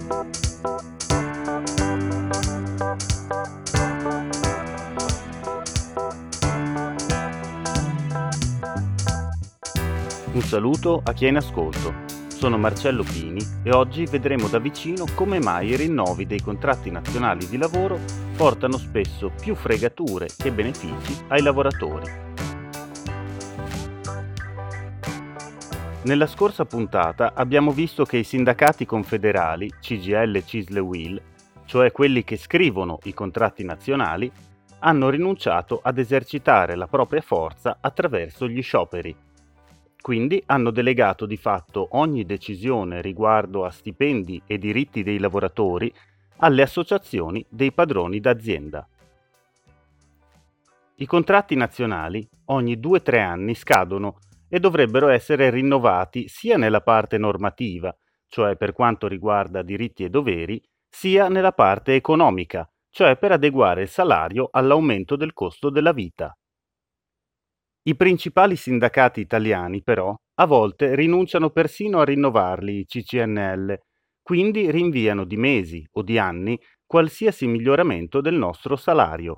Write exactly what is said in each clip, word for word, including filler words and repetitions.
Un saluto a chi è in ascolto. Sono Marcello Pini e oggi vedremo da vicino come mai i rinnovi dei contratti nazionali di lavoro portano spesso più fregature che benefici ai lavoratori. Nella scorsa puntata abbiamo visto che i sindacati confederali C G I L, C I S L e U I L, cioè quelli che scrivono i contratti nazionali, hanno rinunciato ad esercitare la propria forza attraverso gli scioperi. Quindi hanno delegato di fatto ogni decisione riguardo a stipendi e diritti dei lavoratori alle associazioni dei padroni d'azienda. I contratti nazionali ogni due o tre anni scadono e dovrebbero essere rinnovati sia nella parte normativa, cioè per quanto riguarda diritti e doveri, sia nella parte economica, cioè per adeguare il salario all'aumento del costo della vita. I principali sindacati italiani, però, a volte rinunciano persino a rinnovarli i C C N L, quindi rinviano di mesi o di anni qualsiasi miglioramento del nostro salario.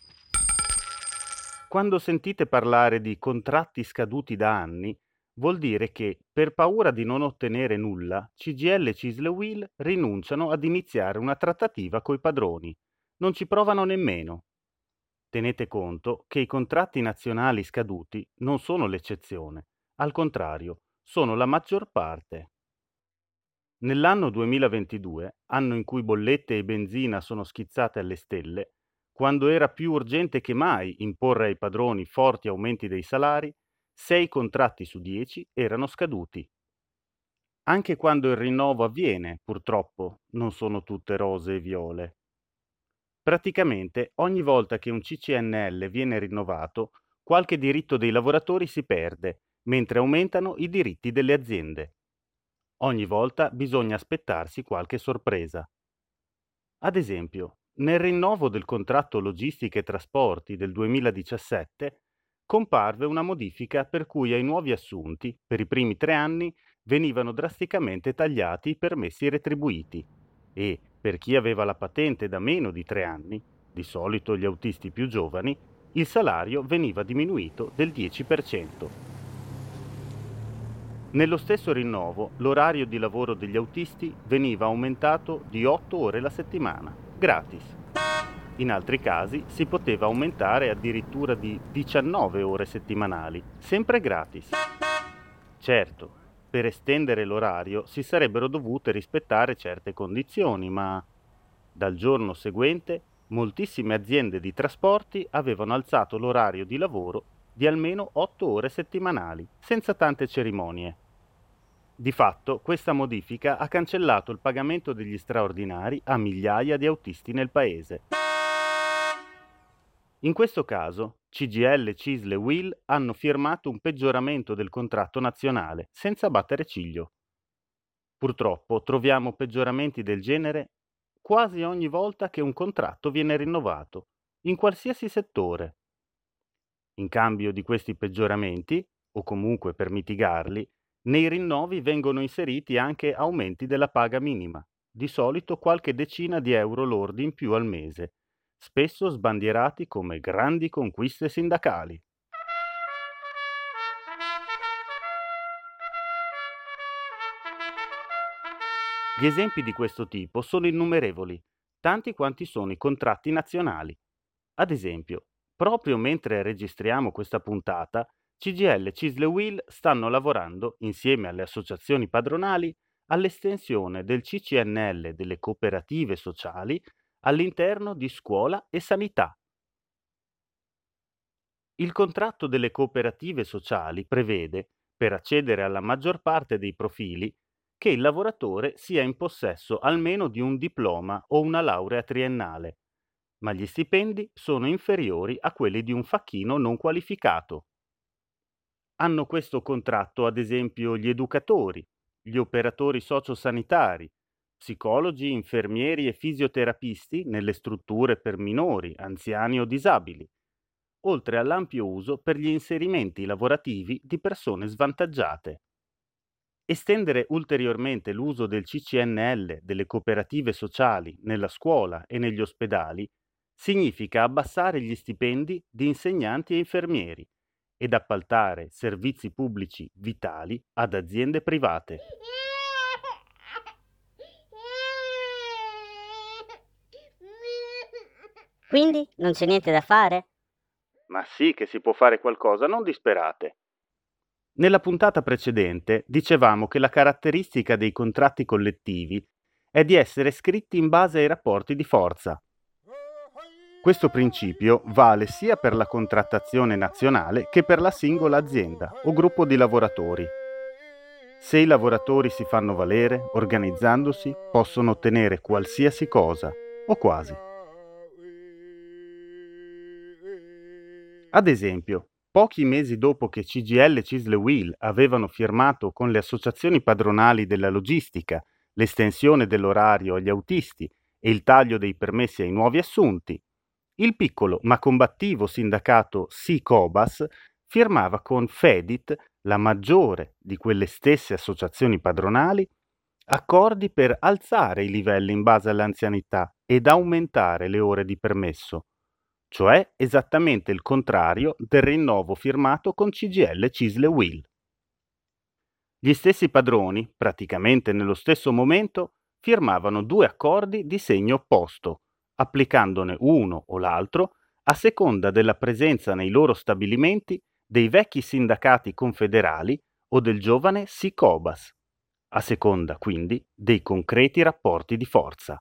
Quando sentite parlare di contratti scaduti da anni, vuol dire che, per paura di non ottenere nulla, C G I L, C I S L e U I L rinunciano ad iniziare una trattativa coi padroni. Non ci provano nemmeno. Tenete conto che i contratti nazionali scaduti non sono l'eccezione, al contrario, sono la maggior parte. Nell'anno duemilaventidue, anno in cui bollette e benzina sono schizzate alle stelle, quando era più urgente che mai imporre ai padroni forti aumenti dei salari, sei contratti su dieci erano scaduti. Anche quando il rinnovo avviene, purtroppo, non sono tutte rose e viole. Praticamente ogni volta che un C C N L viene rinnovato, qualche diritto dei lavoratori si perde, mentre aumentano i diritti delle aziende. Ogni volta bisogna aspettarsi qualche sorpresa. Ad esempio, nel rinnovo del contratto logistica e trasporti del duemiladiciassette comparve una modifica per cui ai nuovi assunti, per i primi tre anni, venivano drasticamente tagliati i permessi retribuiti e, per chi aveva la patente da meno di tre anni, di solito gli autisti più giovani, il salario veniva diminuito del dieci per cento. Nello stesso rinnovo, l'orario di lavoro degli autisti veniva aumentato di otto ore la settimana, gratis. In altri casi si poteva aumentare addirittura di diciannove ore settimanali, sempre gratis. Certo, per estendere l'orario si sarebbero dovute rispettare certe condizioni, ma dal giorno seguente moltissime aziende di trasporti avevano alzato l'orario di lavoro di almeno otto ore settimanali, senza tante cerimonie. Di fatto, questa modifica ha cancellato il pagamento degli straordinari a migliaia di autisti nel paese. In questo caso, C G I L, C I S L e U I L hanno firmato un peggioramento del contratto nazionale, senza battere ciglio. Purtroppo troviamo peggioramenti del genere quasi ogni volta che un contratto viene rinnovato, in qualsiasi settore. In cambio di questi peggioramenti, o comunque per mitigarli, nei rinnovi vengono inseriti anche aumenti della paga minima, di solito qualche decina di euro lordi in più al mese, spesso sbandierati come grandi conquiste sindacali. Gli esempi di questo tipo sono innumerevoli, tanti quanti sono i contratti nazionali. Ad esempio, proprio mentre registriamo questa puntata, C G I L, C I S L e U I L stanno lavorando, insieme alle associazioni padronali, all'estensione del C C N L delle cooperative sociali all'interno di scuola e sanità. Il contratto delle cooperative sociali prevede, per accedere alla maggior parte dei profili, che il lavoratore sia in possesso almeno di un diploma o una laurea triennale, ma gli stipendi sono inferiori a quelli di un facchino non qualificato. Hanno questo contratto ad esempio gli educatori, gli operatori sociosanitari, psicologi, infermieri e fisioterapisti nelle strutture per minori, anziani o disabili, oltre all'ampio uso per gli inserimenti lavorativi di persone svantaggiate. Estendere ulteriormente l'uso del C C N L, delle cooperative sociali, nella scuola e negli ospedali significa abbassare gli stipendi di insegnanti e infermieri ed appaltare servizi pubblici vitali ad aziende private. Quindi non c'è niente da fare? Ma sì che si può fare qualcosa, non disperate. Nella puntata precedente dicevamo che la caratteristica dei contratti collettivi è di essere scritti in base ai rapporti di forza. Questo principio vale sia per la contrattazione nazionale che per la singola azienda o gruppo di lavoratori. Se i lavoratori si fanno valere, organizzandosi, possono ottenere qualsiasi cosa, o quasi. Ad esempio, pochi mesi dopo che C G I L e CISL-UIL avevano firmato con le associazioni padronali della logistica l'estensione dell'orario agli autisti e il taglio dei permessi ai nuovi assunti, il piccolo ma combattivo sindacato SICOBAS firmava con Fedit, la maggiore di quelle stesse associazioni padronali, accordi per alzare i livelli in base all'anzianità ed aumentare le ore di permesso, cioè esattamente il contrario del rinnovo firmato con C G I L, CISL e UIL. Gli stessi padroni, praticamente nello stesso momento, firmavano due accordi di segno opposto, applicandone uno o l'altro a seconda della presenza nei loro stabilimenti dei vecchi sindacati confederali o del giovane SICOBAS, a seconda quindi dei concreti rapporti di forza.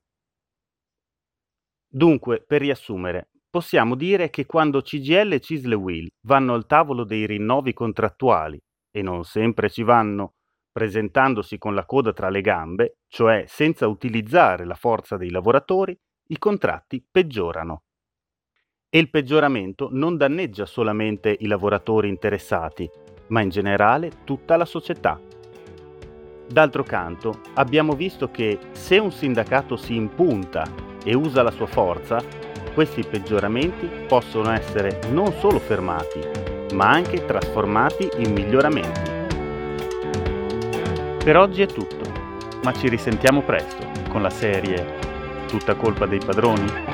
Dunque, per riassumere, possiamo dire che quando C G I L e CISL e UIL vanno al tavolo dei rinnovi contrattuali, e non sempre ci vanno, presentandosi con la coda tra le gambe, cioè senza utilizzare la forza dei lavoratori, i contratti peggiorano. E il peggioramento non danneggia solamente i lavoratori interessati, ma in generale tutta la società. D'altro canto, abbiamo visto che se un sindacato si impunta e usa la sua forza, questi peggioramenti possono essere non solo fermati, ma anche trasformati in miglioramenti. Per oggi è tutto, ma ci risentiamo presto con la serie Tutta colpa dei padroni?